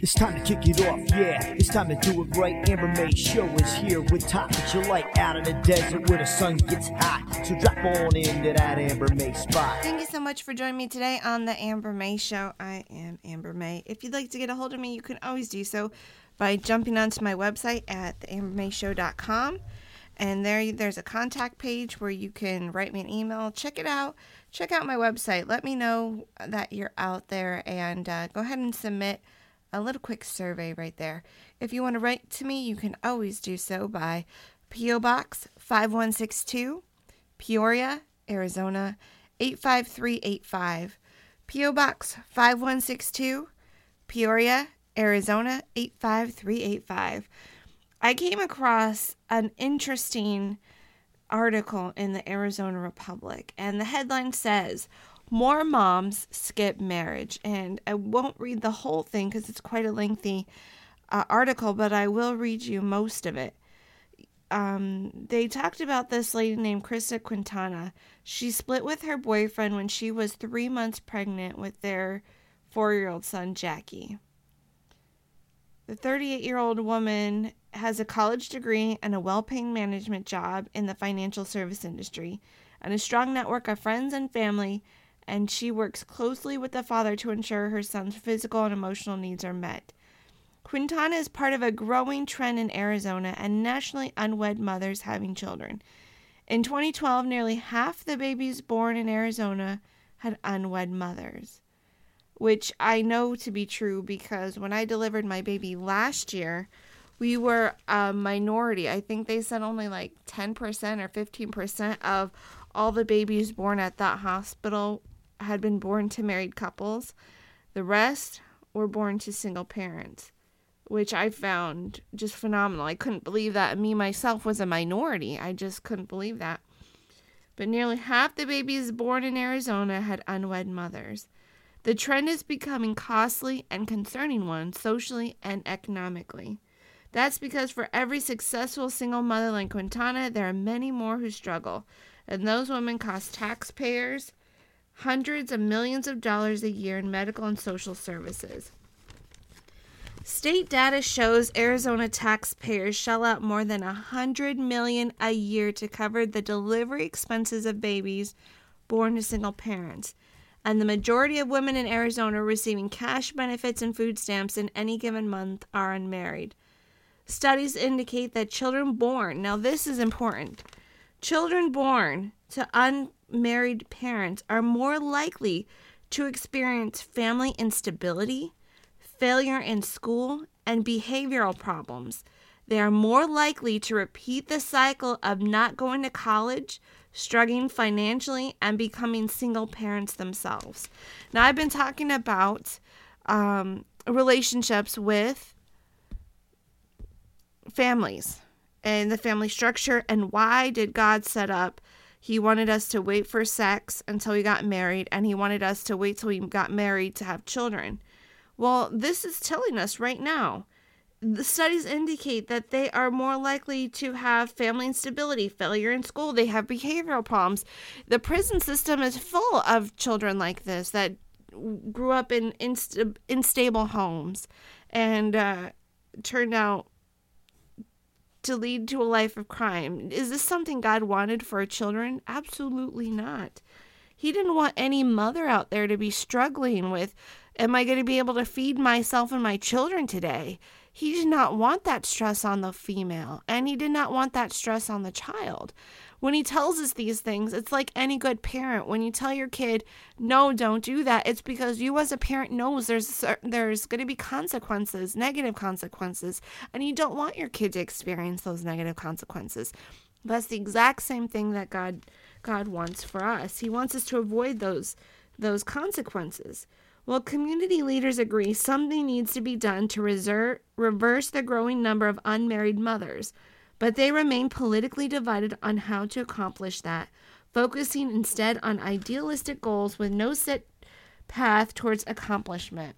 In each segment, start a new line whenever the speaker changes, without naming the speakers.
It's time to kick it off, yeah. It's time to do it right. Amber May Show is here with topics you like out in the desert where the sun gets hot. So drop on into that Amber May spot.
Thank you so much for joining me today on the Amber May Show. I am Amber May. If you'd like to get a hold of me, you can always do so by jumping onto my website at theambermayshow.com. And there's a contact page where you can write me an email. Check it out. Check out my website. Let me know that you're out there, and go ahead and submit a little quick survey right there. If you want to write to me, you can always do so by P.O. Box 5162, Peoria, Arizona 85385. P.O. Box 5162, Peoria, Arizona 85385. I came across an interesting article in the Arizona Republic, and the headline says, "More moms skip marriage." And I won't read the whole thing because it's quite a lengthy article, but I will read you most of it. They talked about this lady named Krista Quintana. She split with her boyfriend when she was 3 months pregnant with their 4-year-old son, Jackie. The 38-year-old woman has a college degree and a well-paying management job in the financial service industry and a strong network of friends and family, and she works closely with the father to ensure her son's physical and emotional needs are met. Quintana is part of a growing trend in Arizona and nationally unwed mothers having children. In 2012, nearly half the babies born in Arizona had unwed mothers, which I know to be true because when I delivered my baby last year, we were a minority. I think they said only like 10% or 15% of all the babies born at that hospital had been born to married couples. The rest were born to single parents, which I found just phenomenal. I couldn't believe that me myself was a minority. I just couldn't believe that. But nearly half the babies born in Arizona had unwed mothers. The trend is becoming costly and concerning one socially and economically. That's because for every successful single mother like Quintana, there are many more who struggle, and those women cost taxpayers hundreds of millions of dollars a year in medical and social services. State data shows Arizona taxpayers shell out more than $100 million a year to cover the delivery expenses of babies born to single parents, and the majority of women in Arizona receiving cash benefits and food stamps in any given month are unmarried. Studies indicate that children born, now this is important, children born to unmarried parents are more likely to experience family instability, failure in school, and behavioral problems. They are more likely to repeat the cycle of not going to college, struggling financially, and becoming single parents themselves. Now, I've been talking about relationships with families and the family structure, and why did God set up? He wanted us to wait for sex until we got married, and he wanted us to wait till we got married to have children. Well, this is telling us right now, the studies indicate that they are more likely to have family instability, failure in school. They have behavioral problems. The prison system is full of children like this that grew up in unstable homes and turned out to lead to a life of crime. Is this something God wanted for children? Absolutely not. He didn't want any mother out there to be struggling with, am I going to be able to feed myself and my children today? He did not want that stress on the female, and he did not want that stress on the child. When he tells us these things, it's like any good parent. When you tell your kid, no, don't do that, it's because you as a parent knows there's going to be consequences, negative consequences, and you don't want your kid to experience those negative consequences. That's the exact same thing that God wants for us. He wants us to avoid those consequences. Well, community leaders agree something needs to be done to reverse the growing number of unmarried mothers, but they remain politically divided on how to accomplish that, focusing instead on idealistic goals with no set path towards accomplishment.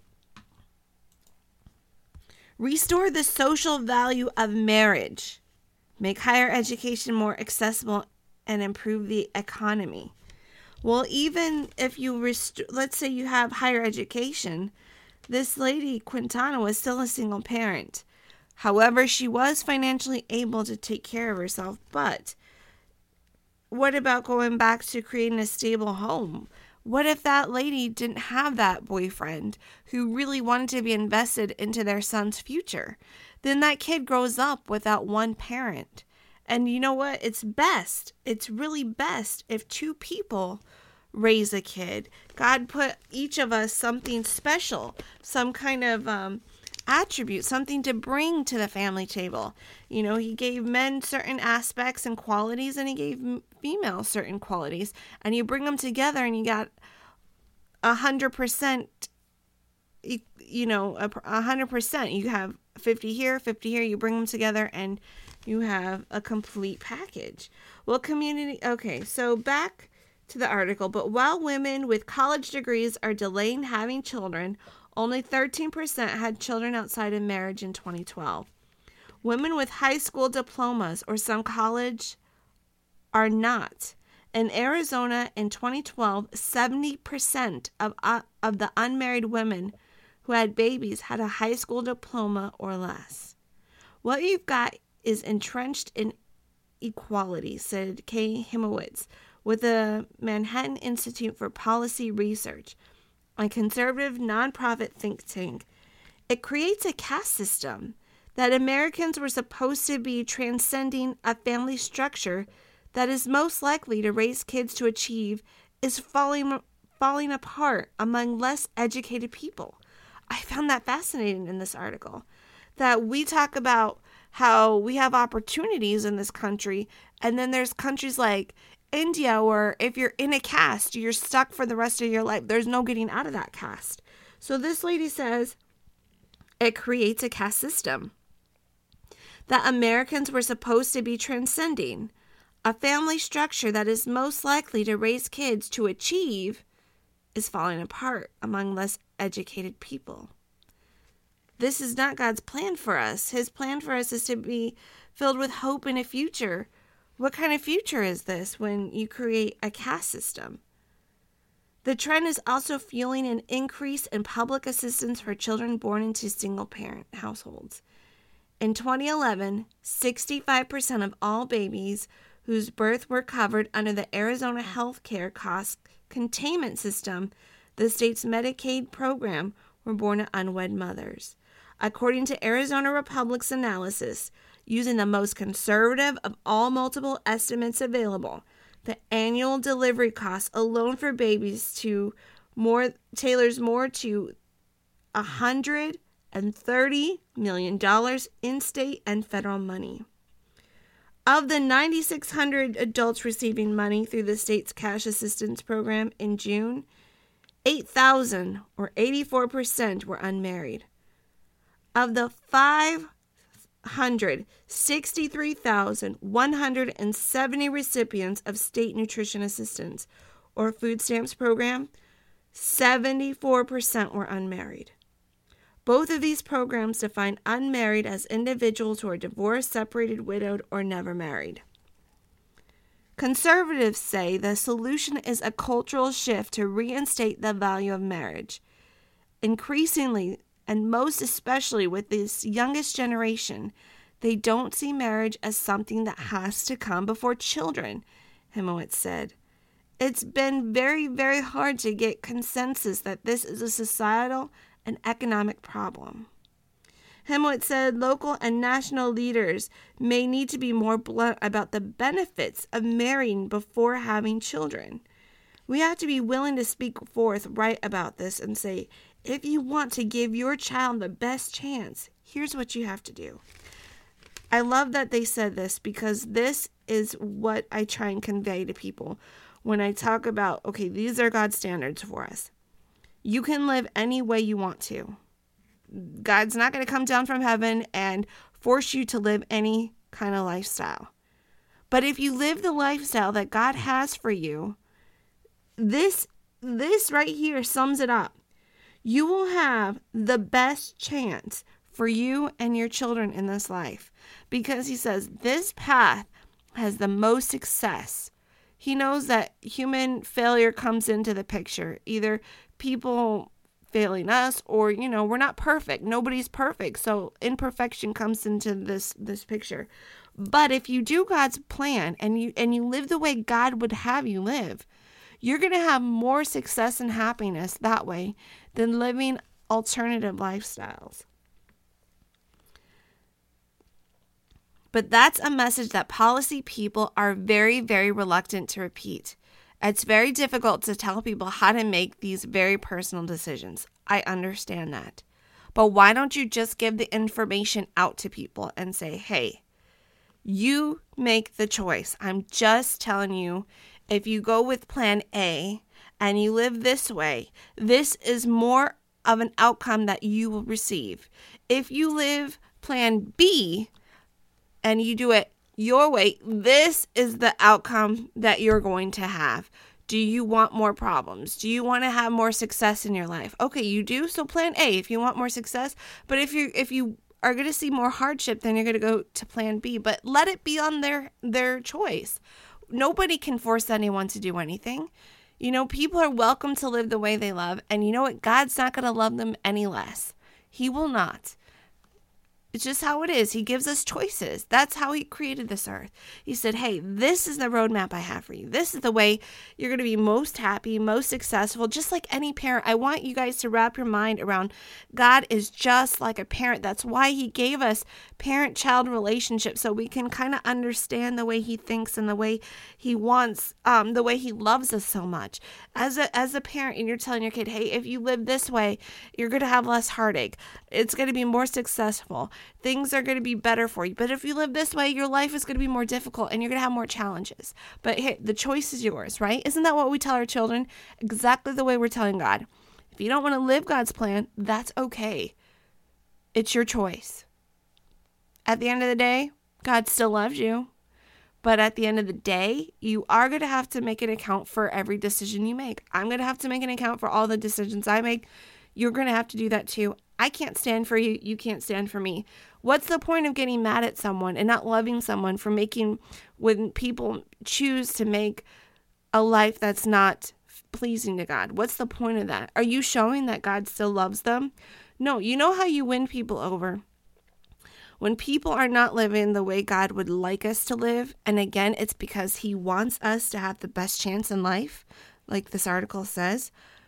Restore the social value of marriage, make higher education more accessible, and improve the economy. Well, even if you let's say you have higher education, This lady, Quintana, was still a single parent. However, she was financially able to take care of herself. But what about going back to creating a stable home? What if that lady didn't have that boyfriend who really wanted to be invested into their son's future? Then that kid grows up without one parent. And you know what? It's best. It's really best if two people raise a kid. God put each of us something special, some kind of attribute, something to bring to the family table. You know, he gave men certain aspects and qualities, and he gave females certain qualities, and you bring them together and you got 100%, you know, 100%. You have 50 here, you bring them together and you have a complete package. Well, okay, so back to the article. But while women with college degrees are delaying having children, only 13% had children outside of marriage in 2012. Women with high school diplomas or some college are not. In Arizona in 2012, 70% of the unmarried women who had babies had a high school diploma or less. What you've got is entrenched inequality, said Kay Himowitz with the Manhattan Institute for Policy Research, a conservative nonprofit think tank. It creates a caste system that Americans were supposed to be transcending. A family structure that is most likely to raise kids to achieve is falling apart among less educated people. I found that fascinating in this article, that we talk about how we have opportunities in this country, and then there's countries like India where if you're in a caste, you're stuck for the rest of your life. There's no getting out of that caste. So this lady says it creates a caste system that Americans were supposed to be transcending. A family structure that is most likely to raise kids to achieve is falling apart among less educated people. This is not God's plan for us. His plan for us is to be filled with hope in a future. What kind of future is this when you create a caste system? The trend is also fueling an increase in public assistance for children born into single-parent households. In 2011, 65% of all babies whose births were covered under the Arizona Health Care Cost Containment System, the state's Medicaid program, were born to unwed mothers. According to Arizona Republic's analysis, using the most conservative of all multiple estimates available, the annual delivery cost alone for babies tailors more to $130 million in state and federal money. Of the 9,600 adults receiving money through the state's cash assistance program in June, 8,000, or 84%, were unmarried. Of the 563,170 recipients of state nutrition assistance or food stamps program, 74% were unmarried. Both of these programs define unmarried as individuals who are divorced, separated, widowed, or never married. Conservatives say the solution is a cultural shift to reinstate the value of marriage. Increasingly, and most especially with this youngest generation, they don't see marriage as something that has to come before children, Himowitz said. It's been very, very hard to get consensus that this is a societal and economic problem. Himowitz said local and national leaders may need to be more blunt about the benefits of marrying before having children. We have to be willing to speak forthright about this and say, if you want to give your child the best chance, here's what you have to do. I love that they said this because this is what I try and convey to people when I talk about, okay, these are God's standards for us. You can live any way you want to. God's not going to come down from heaven and force you to live any kind of lifestyle. But if you live the lifestyle that God has for you, this right here sums it up. You will have the best chance for you and your children in this life because he says this path has the most success. He knows that human failure comes into the picture. Either people failing us, or, we're not perfect. Nobody's perfect. So imperfection comes into this picture. But if you do God's plan and you live the way God would have you live, you're going to have more success and happiness that way than living alternative lifestyles. But that's a message that policy people are very, very reluctant to repeat. It's very difficult to tell people how to make these very personal decisions. I understand that. But why don't you just give the information out to people and say, hey, you make the choice. I'm just telling you, if you go with plan A and you live this way, this is more of an outcome that you will receive. If you live plan B and you do it your way, this is the outcome that you're going to have. Do you want more problems? Do you want to have more success in your life? Okay, you do. So plan A if you want more success. But if you are going to see more hardship, then you're going to go to plan B. But let it be on their choice. Nobody can force anyone to do anything. People are welcome to live the way they love. And you know what? God's not going to love them any less. He will not. It's just how it is. He gives us choices. That's how he created this earth. He said, hey, this is the roadmap I have for you. This is the way you're going to be most happy, most successful. Just like any parent, I want you guys to wrap your mind around God is just like a parent. That's why he gave us parent-child relationships, so we can kind of understand the way he thinks and the way he wants, the way he loves us so much. As a parent, and you're telling your kid, hey, if you live this way, you're going to have less heartache. It's going to be more successful. Things are going to be better for you. But if you live this way, your life is going to be more difficult and you're going to have more challenges. But hey, the choice is yours, right? Isn't that what we tell our children? Exactly the way we're telling God. If you don't want to live God's plan, that's okay. It's your choice. At the end of the day, God still loves you. But at the end of the day, you are going to have to make an account for every decision you make. I'm going to have to make an account for all the decisions I make. You're going to have to do that too. I can't stand for you. You can't stand for me. What's the point of getting mad at someone and not loving someone for when people choose to make a life that's not pleasing to God? What's the point of that? Are you showing that God still loves them? No. You know how you win people over? When people are not living the way God would like us to live, and again, it's because he wants us to have the best chance in life, like this article says,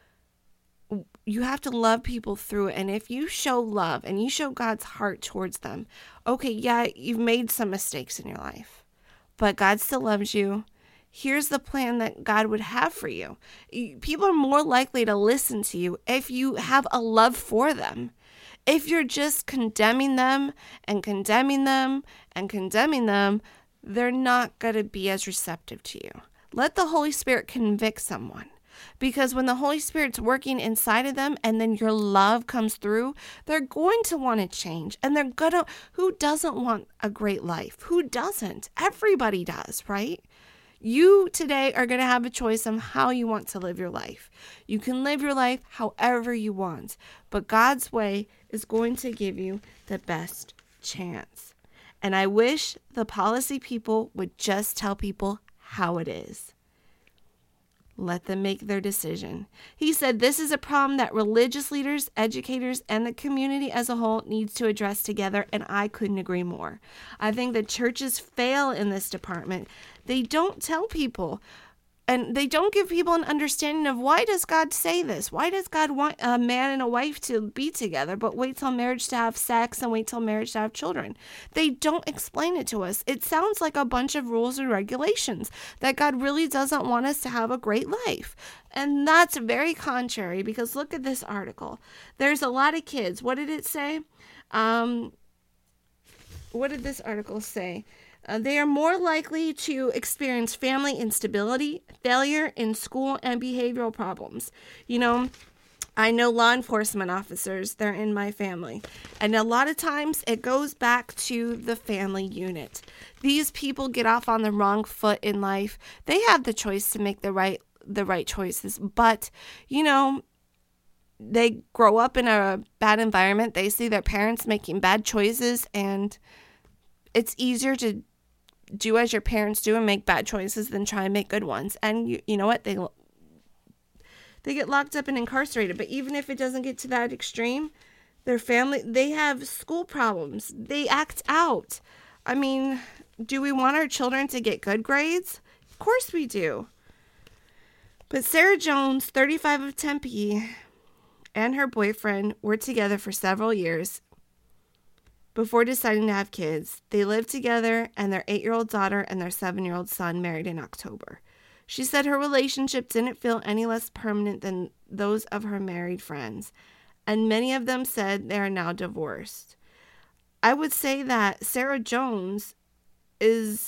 you have to love people through it. And if you show love and you show God's heart towards them, okay, yeah, you've made some mistakes in your life, but God still loves you. Here's the plan that God would have for you. People are more likely to listen to you if you have a love for them. If you're just condemning them and condemning them and condemning them, they're not going to be as receptive to you. Let the Holy Spirit convict someone. Because when the Holy Spirit's working inside of them and then your love comes through, they're going to want to change. And who doesn't want a great life? Who doesn't? Everybody does, right? You today are going to have a choice on how you want to live your life. You can live your life however you want, but God's way is going to give you the best chance. And I wish the policy people would just tell people how it is. Let them make their decision. He said this is a problem that religious leaders, educators, and the community as a whole needs to address together, and I couldn't agree more. I think the churches fail in this department. They don't tell people, and they don't give people an understanding of why does God say this? Why does God want a man and a wife to be together, but wait till marriage to have sex and wait till marriage to have children? They don't explain it to us. It sounds like a bunch of rules and regulations that God really doesn't want us to have a great life. And that's very contrary, because look at this article. There's a lot of kids. What did it say? What did this article say? They are more likely to experience family instability, failure in school, and behavioral problems. I know law enforcement officers, they're in my family. And a lot of times it goes back to the family unit. These people get off on the wrong foot in life. They have the choice to make the right choices. But, they grow up in a bad environment. They see their parents making bad choices, and it's easier to do as your parents do and make bad choices than try and make good ones. And you know what? They get locked up and incarcerated. But even if it doesn't get to that extreme, their family, they have school problems. They act out. I mean, do we want our children to get good grades? Of course we do. But Sarah Jones, 35 of Tempe, and her boyfriend were together for several years before deciding to have kids. They lived together, and their 8-year-old daughter and their 7-year-old son married in October. She said her relationship didn't feel any less permanent than those of her married friends, and many of them said they are now divorced. I would say that Sarah Jones is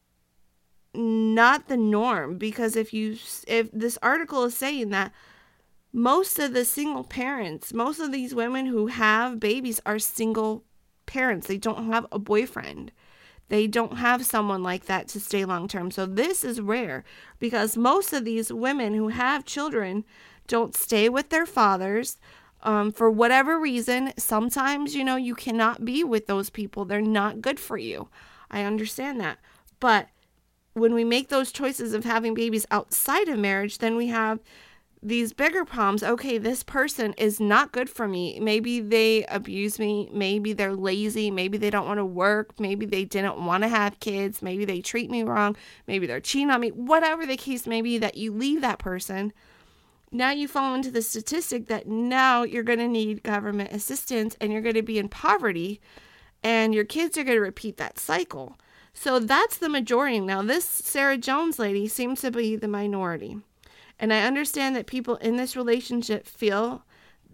not the norm, because if this article is saying that most of the single parents, most of these women who have babies are single parents. They don't have a boyfriend. They don't have someone like that to stay long term. So this is rare, because most of these women who have children don't stay with their fathers for whatever reason. Sometimes, you cannot be with those people. They're not good for you. I understand that. But when we make those choices of having babies outside of marriage, then we have these bigger problems. Okay, this person is not good for me. Maybe they abuse me. Maybe they're lazy. Maybe they don't want to work. Maybe they didn't want to have kids. Maybe they treat me wrong. Maybe they're cheating on me. Whatever the case may be, that you leave that person. Now you fall into the statistic that now you're going to need government assistance, and you're going to be in poverty, and your kids are going to repeat that cycle. So that's the majority. Now, this Sarah Jones lady seems to be the minority. And I understand that people in this relationship feel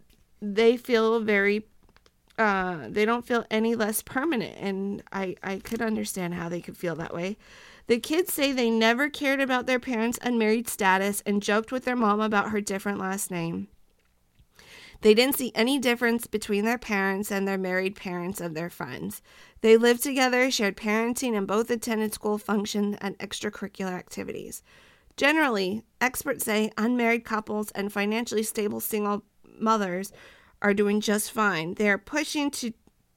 very, they don't feel any less permanent. And I could understand how they could feel that way. The kids say they never cared about their parents' unmarried status and joked with their mom about her different last name. They didn't see any difference between their parents and their married parents of their friends. They lived together, shared parenting, and both attended school functions and extracurricular activities. Generally, experts say unmarried couples and financially stable single mothers are doing just fine. They're pushing to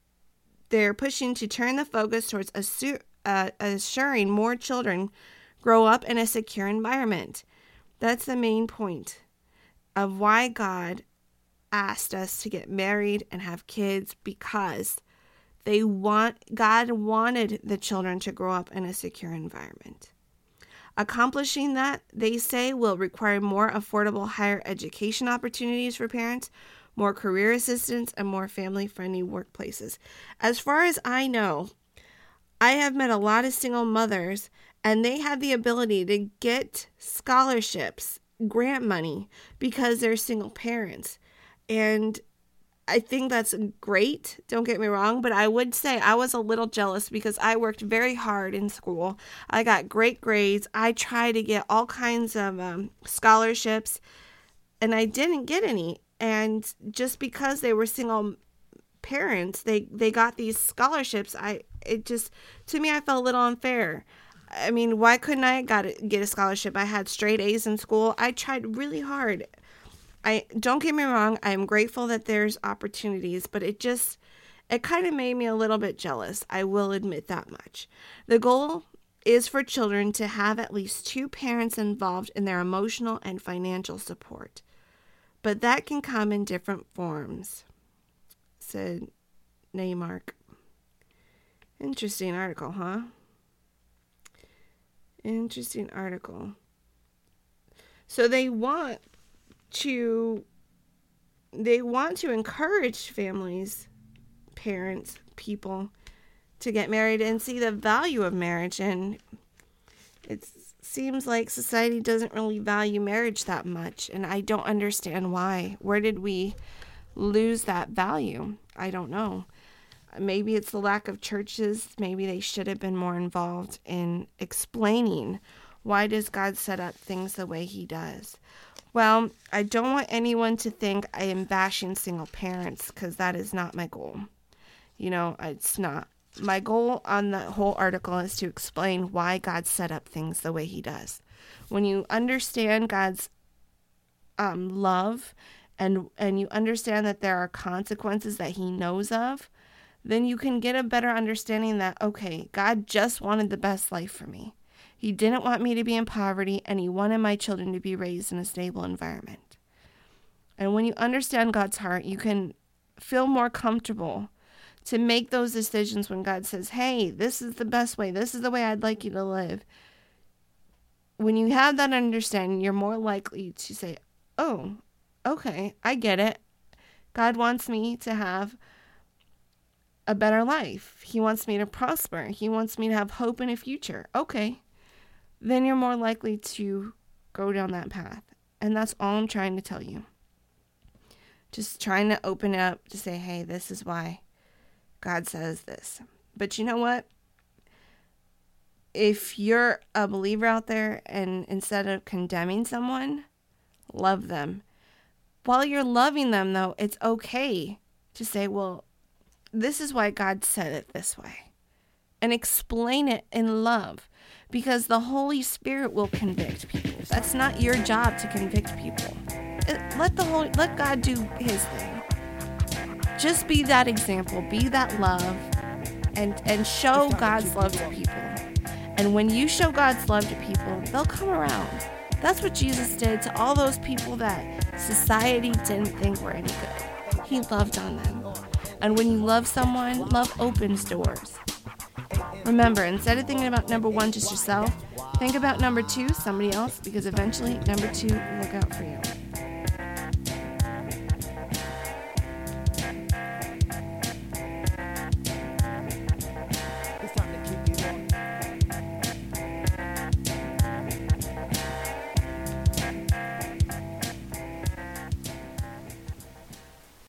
turn the focus towards assuring more children grow up in a secure environment. That's the main point of why God asked us to get married and have kids, because God wanted the children to grow up in a secure environment. Accomplishing that, they say, will require more affordable higher education opportunities for parents, more career assistance, and more family-friendly workplaces. As far as I know, I have met a lot of single mothers, and they have the ability to get scholarships, grant money, because they're single parents. And I think that's great. Don't get me wrong, but I would say I was a little jealous because I worked very hard in school. I got great grades. I tried to get all kinds of scholarships, and I didn't get any. And just because they were single parents, they got these scholarships. To me, I felt a little unfair. I mean, why couldn't I get a scholarship? I had straight A's in school. I tried really hard. Don't get me wrong, I'm grateful that there's opportunities, but it kind of made me a little bit jealous. I will admit that much. The goal is for children to have at least 2 parents involved in their emotional and financial support, but that can come in different forms, said Neymark. Interesting article, huh? Interesting article. So they want to encourage families, parents, people to get married and see the value of marriage. And it seems like society doesn't really value marriage that much. And I don't understand why. Where did we lose that value? I don't know. Maybe it's the lack of churches. Maybe they should have been more involved in explaining why does God set up things the way he does. Well, I don't want anyone to think I am bashing single parents, because that is not my goal. It's not. My goal on the whole article is to explain why God set up things the way he does. When you understand God's love and you understand that there are consequences that he knows of, then you can get a better understanding that, okay, God just wanted the best life for me. He didn't want me to be in poverty, and he wanted my children to be raised in a stable environment. And when you understand God's heart, you can feel more comfortable to make those decisions when God says, hey, this is the best way. This is the way I'd like you to live. When you have that understanding, you're more likely to say, oh, okay, I get it. God wants me to have a better life. He wants me to prosper. He wants me to have hope in a future. Okay. Then you're more likely to go down that path. And that's all I'm trying to tell you. Just trying to open up to say, hey, this is why God says this. But you know what? If you're a believer out there and instead of condemning someone, love them. While you're loving them, though, it's okay to say, well, this is why God said it this way. And explain it in love. Because the Holy Spirit will convict people. That's not your job to convict people. Let God do his thing. Just be that example. Be that love. And show God's love to people. And when you show God's love to people, they'll come around. That's what Jesus did to all those people that society didn't think were any good. He loved on them. And when you love someone, love opens doors. Remember, instead of thinking about number one, just yourself, think about number two, somebody else, because eventually number two will look out for you.